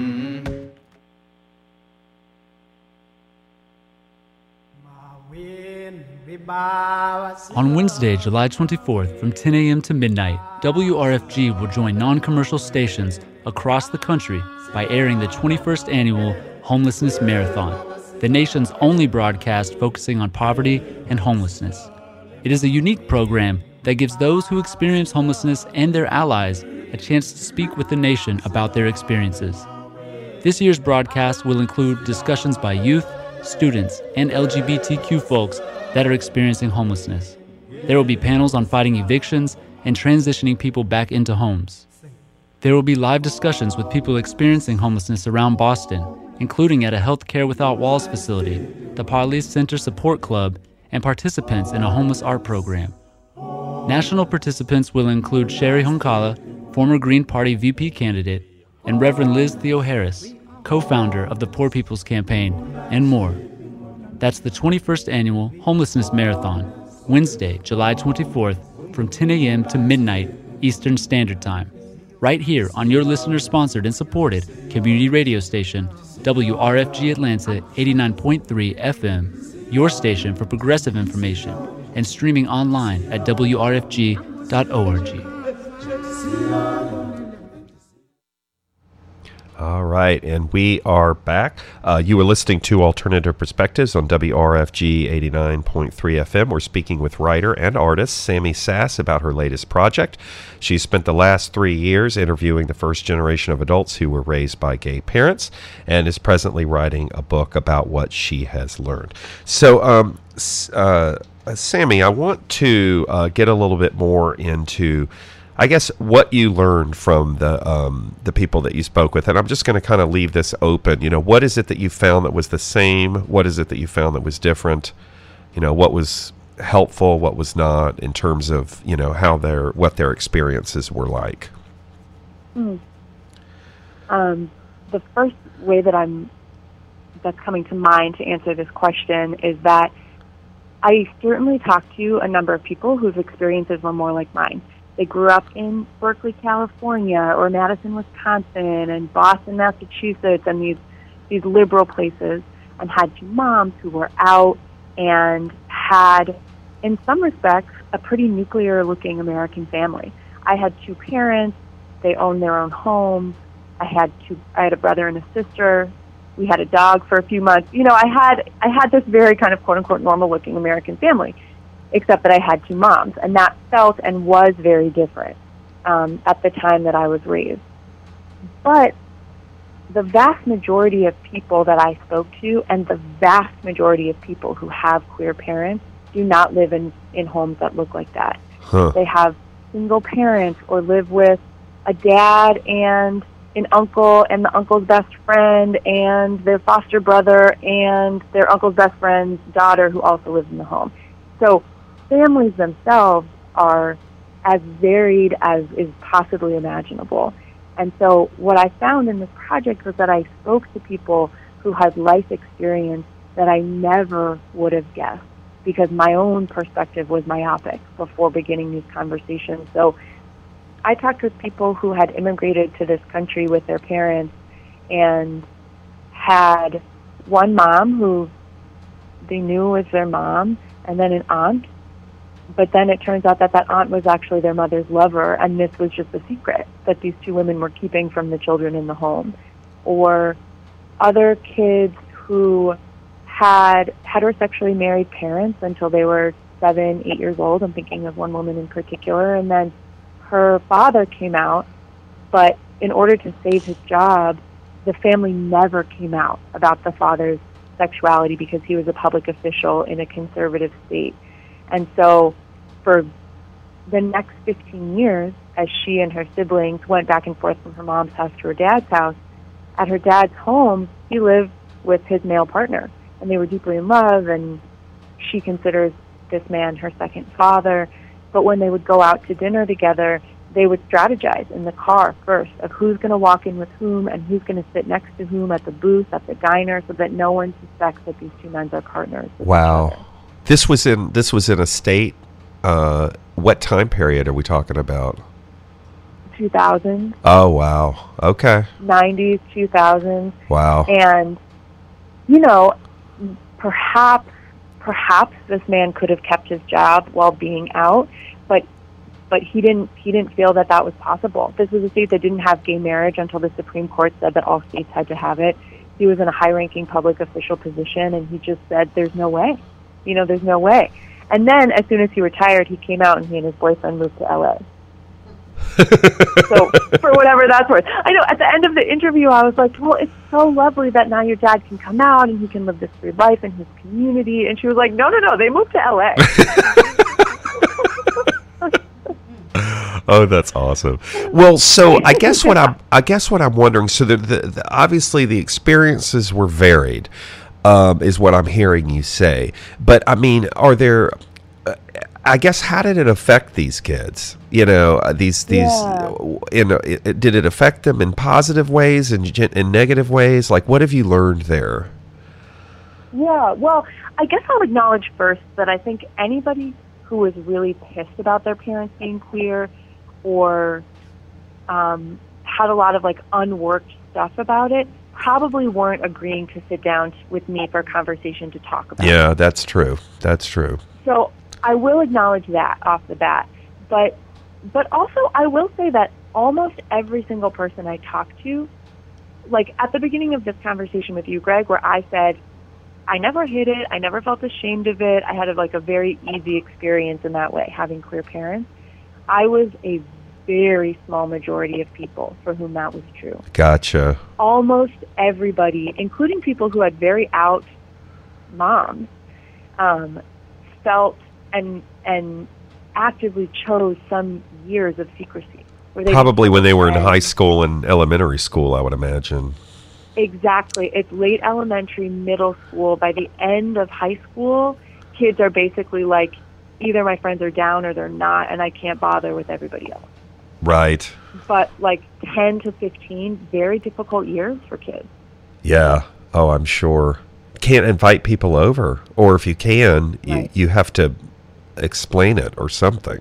On Wednesday, July twenty-fourth, from ten a.m. to midnight, W R F G will join non-commercial stations across the country by airing the twenty-first Annual Homelessness Marathon, the nation's only broadcast focusing on poverty and homelessness. It is a unique program that gives those who experience homelessness and their allies a chance to speak with the nation about their experiences. This year's broadcast will include discussions by youth, students, and L G B T Q folks that are experiencing homelessness. There will be panels on fighting evictions and transitioning people back into homes. There will be live discussions with people experiencing homelessness around Boston, including at a Health Care Without Walls facility, the Pauliste Center Support Club, and participants in a homeless art program. National participants will include Sherry Honkala, former Green Party V P candidate, and Reverend Liz Theo Harris, co-founder of the Poor People's Campaign, and more. That's the twenty-first Annual Homelessness Marathon, Wednesday, July twenty-fourth, from ten a.m. to midnight Eastern Standard Time, right here on your listener-sponsored and supported community radio station, W R F G Atlanta eighty-nine point three F M, your station for progressive information, and streaming online at W R F G dot org. All right, and we are back. Uh, you were listening to Alternative Perspectives on W R F G eighty-nine point three F M. We're speaking with writer and artist Sammy Sass about her latest project. She spent the last three years interviewing the first generation of adults who were raised by gay parents and is presently writing a book about what she has learned. So, um, uh, Sammy, I want to uh, get a little bit more into, I guess, what you learned from the um, the people that you spoke with. And I'm just going to kind of leave this open. You know, what is it that you found that was the same? What is it that you found that was different? You know, what was helpful, what was not, in terms of, you know, how their what their experiences were like? Hmm. Um, the first way that I'm that's coming to mind to answer this question is that I certainly talked to a number of people whose experiences were more like mine. They grew up in Berkeley, California, or Madison, Wisconsin, and Boston, Massachusetts, and these these liberal places, and had two moms who were out and had, in some respects, a pretty nuclear-looking American family. I had two parents. They owned their own homes. I had two. I had a brother and a sister. We had a dog for a few months. You know, I had I had this very kind of quote-unquote normal-looking American family, except that I had two moms, and that felt and was very different um, at the time that I was raised. But the vast majority of people that I spoke to, and the vast majority of people who have queer parents, do not live in, in homes that look like that. Huh. They have single parents or live with a dad and an uncle and the uncle's best friend and their foster brother and their uncle's best friend's daughter who also lives in the home. So families themselves are as varied as is possibly imaginable. And so what I found in this project was that I spoke to people who had life experience that I never would have guessed, because my own perspective was myopic before beginning these conversations. So I talked with people who had immigrated to this country with their parents and had one mom who they knew was their mom, and then an aunt. But then it turns out that that aunt was actually their mother's lover, and this was just a secret that these two women were keeping from the children in the home. Or other kids who had heterosexually married parents until they were seven, eight years old. I'm thinking of one woman in particular. And then her father came out, but in order to save his job, the family never came out about the father's sexuality because he was a public official in a conservative state. And so for the next fifteen years, as she and her siblings went back and forth from her mom's house to her dad's house, at her dad's home, he lived with his male partner. And they were deeply in love, and she considers this man her second father. But when they would go out to dinner together, they would strategize in the car first of who's going to walk in with whom and who's going to sit next to whom at the booth, at the diner, so that no one suspects that these two men are partners. Wow. This was in this was in a state. Uh, what time period are we talking about? two thousand. Oh wow. Okay. nineties, two thousands. Wow. And you know, perhaps perhaps this man could have kept his job while being out, but but he didn't he didn't feel that that was possible. This was a state that didn't have gay marriage until the Supreme Court said that all states had to have it. He was in a high-ranking public official position, and he just said, "There's no way." You know, there's no way. And then, as soon as he retired, he came out and he and his boyfriend moved to L A. So, for whatever that's worth. I know, at the end of the interview, I was like, well, it's so lovely that now your dad can come out and he can live this free life in his community. And she was like, no, no, no, they moved to L A. Oh, that's awesome. Well, so I guess what I'm, I guess what I'm wondering, so the, the, the, obviously the experiences were varied. Um, is what I'm hearing you say. But, I mean, are there, I guess how did it affect these kids? You know, uh, these these. Yeah. You know, it, it- did it affect them in positive ways and gen- in negative ways? Like, what have you learned there? Yeah, well, I guess I'll acknowledge first that I think anybody who was really pissed about their parents being queer or um, had a lot of like unworked stuff about it probably weren't agreeing to sit down with me for a conversation to talk about it. Yeah, that's true. That's true. So I will acknowledge that off the bat. But but also I will say that almost every single person I talked to, like at the beginning of this conversation with you, Greg, where I said, I never hid it, I never felt ashamed of it, I had a, like a very easy experience in that way, having queer parents. I was a very small majority of people for whom that was true. Gotcha. Almost everybody, including people who had very out moms, um, felt and and actively chose some years of secrecy. Where they Probably when they were in and- high school and elementary school, I would imagine. Exactly. It's late elementary, middle school. By the end of high school, kids are basically like, either my friends are down or they're not, and I can't bother with everybody else. Right. But like ten to fifteen, very difficult years for kids. Yeah. Oh, I'm sure. Can't invite people over, or if you can, Right. you, you have to explain it or something.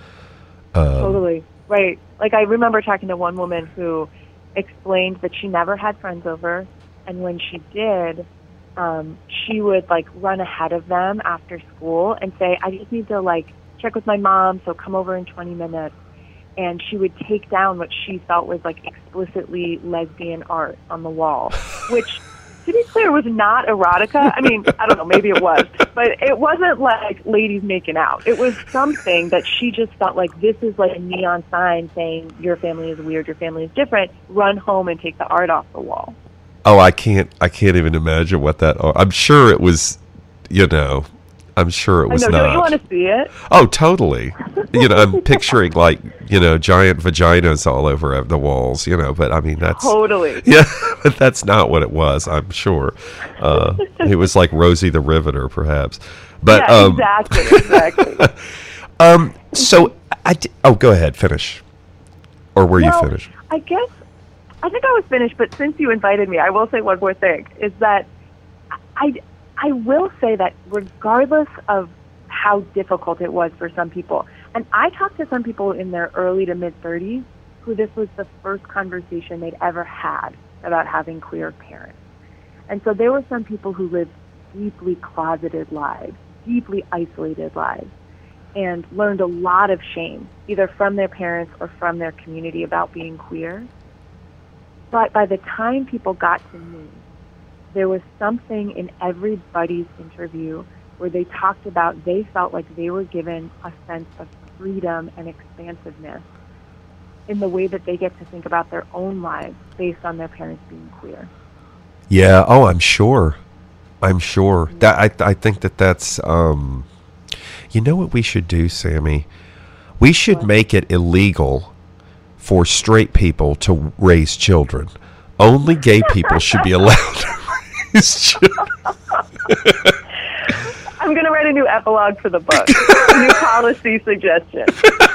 Um, Totally. Right. Like I remember talking to one woman who explained that she never had friends over, and when she did, um, she would like run ahead of them after school and say, I just need to like check with my mom, so come over in twenty minutes. And she would take down what she felt was like explicitly lesbian art on the wall, which, to be clear, was not erotica. I mean, I don't know, maybe it was, but it wasn't like ladies making out. It was something that she just felt like this is like a neon sign saying your family is weird, your family is different. Run home and take the art off the wall. Oh, I can't. I can't even imagine what that. I'm sure it was. You know, I'm sure it was I know. not. Don't you want to see it? Oh, totally. You know, I'm picturing like you know giant vaginas all over the walls. You know, but I mean that's Totally. yeah, but that's not what it was. I'm sure. Uh, it was like Rosie the Riveter, perhaps. But yeah, um, exactly. Exactly. um, so I d- oh, go ahead, finish, or were Well, you finished? I guess I think I was finished, but since you invited me, I will say one more thing, is that I, I will say that regardless of how difficult it was for some people, and I talked to some people in their early to mid-thirties who this was the first conversation they'd ever had about having queer parents. And so there were some people who lived deeply closeted lives, deeply isolated lives, and learned a lot of shame, either from their parents or from their community about being queer. But by the time people got to me, there was something in everybody's interview where they talked about they felt like they were given a sense of freedom and expansiveness in the way that they get to think about their own lives based on their parents being queer. Yeah. Oh, I'm sure. I'm sure. That I I think that that's um, you know what we should do, Sammy? We should What? make it illegal for straight people to raise children. Only gay people should be allowed to raise children. I'm going to write a new epilogue for the book, a new policy suggestion.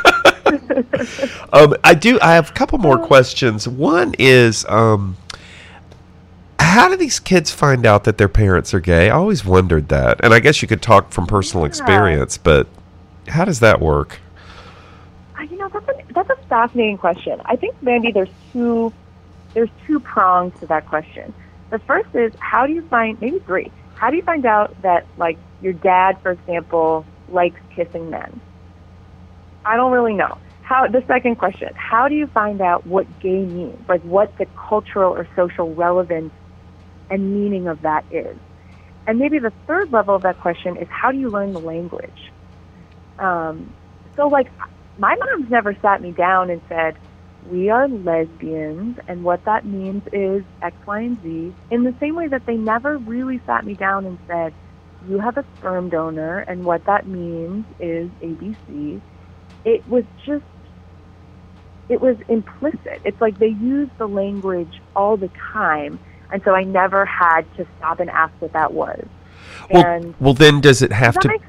um, I do. I have a couple more questions. One is, um, how do these kids find out that their parents are gay? I always wondered that, and I guess you could talk from personal Yeah. experience, but how does that work? Uh, You know, that's a, that's a fascinating question. I think, Mandy, there's two there's two prongs to that question. The first is, how do you find, maybe three, how do you find out that, like, your dad, for example, likes kissing men? I don't really know. How the second question, how do you find out what gay means? Like, what the cultural or social relevance and meaning of that is? And maybe the third level of that question is, how do you learn the language? Um, so, like, my mom's never sat me down and said, we are lesbians, and what that means is X, Y, and Z, in the same way that they never really sat me down and said, you have a sperm donor, and what that means is A B C. It was just, it was implicit. It's like they used the language all the time, and so I never had to stop and ask what that was. Well, and well, then does it does have that to? make sense?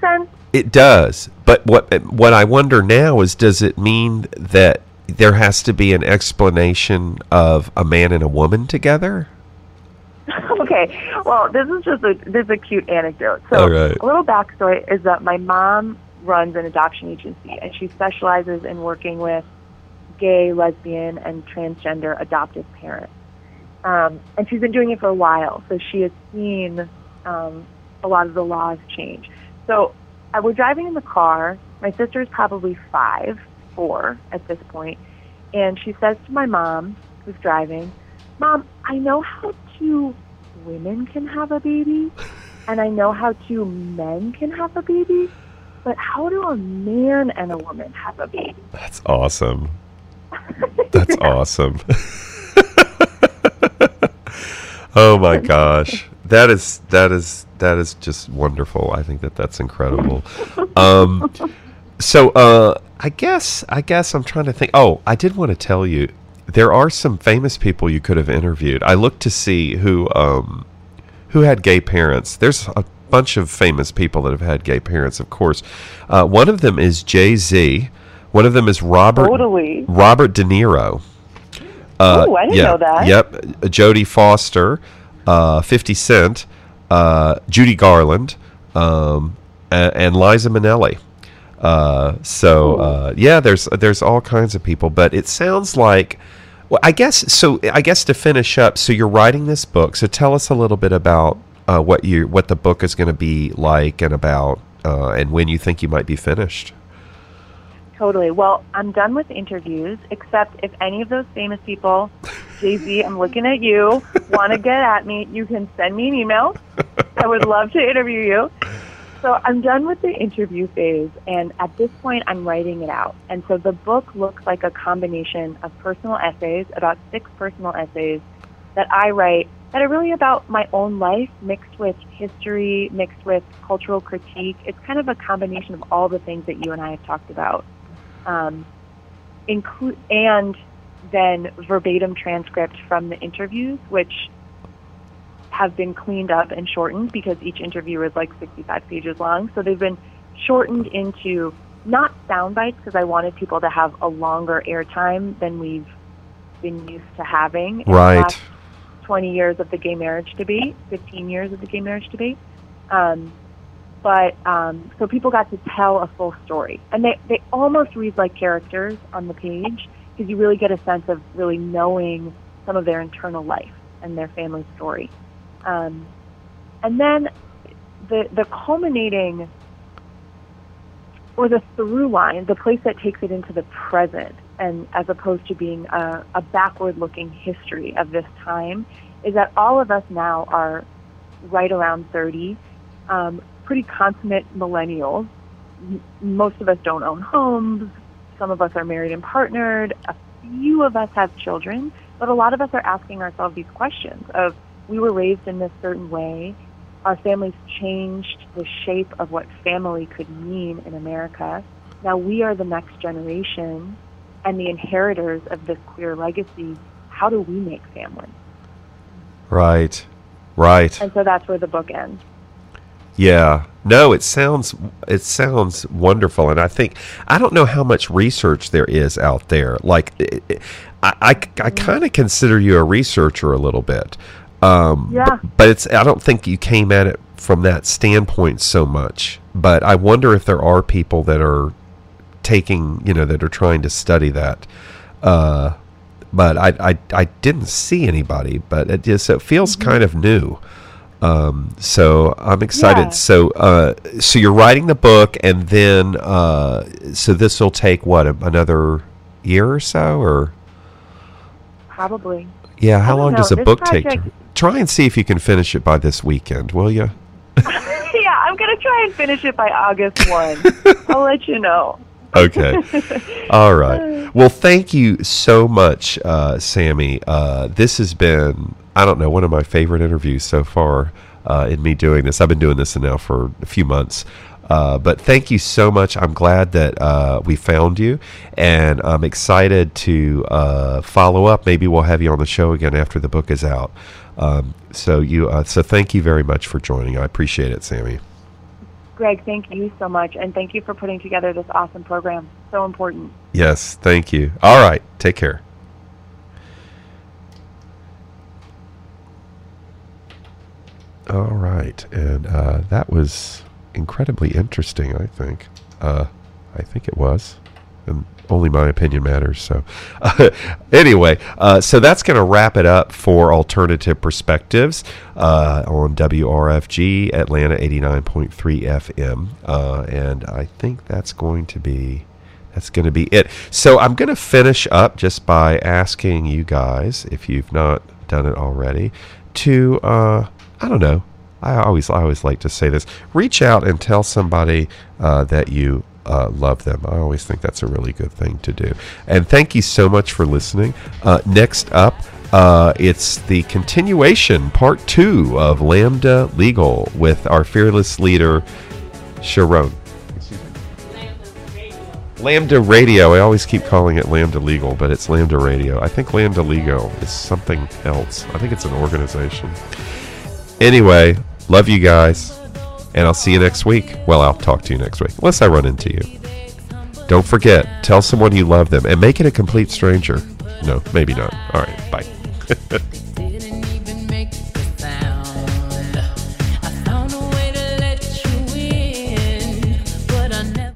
It does. But what what I wonder now is, does it mean that there has to be an explanation of a man and a woman together? Okay, well, this is just a this is a cute anecdote. So All right. a little backstory is that my mom runs an adoption agency, and she specializes in working with gay, lesbian, and transgender adoptive parents. Um, and she's been doing it for a while, so she has seen um, a lot of the laws change. So I was driving in the car. My sister is probably five, four at this point, and she says to my mom, who's driving, "Mom, I know how two women can have a baby, and I know how two men can have a baby, but how do a man and a woman have a baby?" That's awesome. That's awesome. Oh my gosh. That is that is that is just wonderful. I think that that's incredible. Um so uh I guess I guess I'm trying to think. Oh, I did want to tell you, there are some famous people you could have interviewed. I looked to see who um who had gay parents. There's a bunch of famous people that have had gay parents, of course. Uh, one of them is Jay-Z. One of them is Robert Totally. Robert De Niro. Uh, oh, I didn't yeah, know that. Yep. Jodie Foster, uh, fifty Cent, uh, Judy Garland, um, and, and Liza Minnelli. Uh, so uh, yeah, there's there's all kinds of people, but it sounds like, well, I guess so. I guess to finish up, so you're writing this book. So tell us a little bit about uh, what you what the book is going to be like, and about uh, and when you think you might be finished. Totally. Well, I'm done with interviews, except if any of those famous people, Jay-Z, I'm looking at you, want to get at me, you can send me an email. I would love to interview you. So I'm done with the interview phase, and at this point, I'm writing it out. And so the book looks like a combination of personal essays, about six personal essays that I write that are really about my own life, mixed with history, mixed with cultural critique. It's kind of a combination of all the things that you and I have talked about. Um, include and then verbatim transcript from the interviews, which have been cleaned up and shortened because each interview is like sixty-five pages long. So they've been shortened into not sound bites, because I wanted people to have a longer airtime than we've been used to having in Right. the last twenty years of the gay marriage debate, fifteen years of the gay marriage debate. Um, But, um, so people got to tell a full story. And they, they almost read like characters on the page, because you really get a sense of really knowing some of their internal life and their family story. Um, and then the, the culminating, or the through line, the place that takes it into the present, and as opposed to being a, a backward-looking history of this time, is that all of us now are right around thirty, um, pretty consummate millennials. M- most of us don't own homes. Some of us are married and partnered. A few of us have children, but a lot of us are asking ourselves these questions of, we were raised in this certain way. Our families changed the shape of what family could mean in America. Now we are the next generation and the inheritors of this queer legacy. How do we make family? Right. Right. And so that's where the book ends. Yeah. No, it sounds it sounds wonderful, and I think I don't know how much research there is out there. Like, it, it, I I, I kind of consider you a researcher a little bit. Um, Yeah. But, but it's I don't think you came at it from that standpoint so much. But I wonder if there are people that are taking, you know, that are trying to study that. Uh, but I, I I didn't see anybody. But it just it feels Mm-hmm. kind of new. Um, so I'm excited. Yeah. So, uh, so you're writing the book, and then, uh, so this will take what, another year or so, or? Probably. Yeah. How I don't long know. does a This book take? project- To, try and see if you can finish it by this weekend, will you? Yeah, I'm going to try and finish it by August first. I'll let you know. Okay. All right. Well, thank you so much, uh, Sammy. Uh, this has been, I don't know, one of my favorite interviews so far uh, in me doing this. I've been doing this now for a few months. Uh, but thank you so much. I'm glad that uh, we found you, and I'm excited to uh, follow up. Maybe we'll have you on the show again after the book is out. Um, so you, uh, so thank you very much for joining. I appreciate it, Sammy. Greg, thank you so much, and thank you for putting together this awesome program. So important. Yes, thank you. All right, take care. All right, and uh, that was incredibly interesting, I think. Uh, I think it was. And only my opinion matters. So, uh, anyway, uh, so that's going to wrap it up for Alternative Perspectives uh, on W R F G Atlanta eighty-nine point three F M, uh, and I think that's going to be that's going to be it. So I'm going to finish up just by asking you guys, if you've not done it already, to uh, I don't know. I always I always like to say this: reach out and tell somebody uh, that you. Uh, love them. I always think that's a really good thing to do. And thank you so much for listening. Uh, next up, uh, it's the continuation, part two of Lambda Legal with our fearless leader, Sharon. Lambda Radio. I always keep calling it Lambda Legal, but it's Lambda Radio. I think Lambda Legal is something else. I think it's an organization. Anyway, love you guys. And I'll see you next week. Well, I'll talk to you next week, unless I run into you. Don't forget, tell someone you love them, and make it a complete stranger. No, maybe not. All right, bye.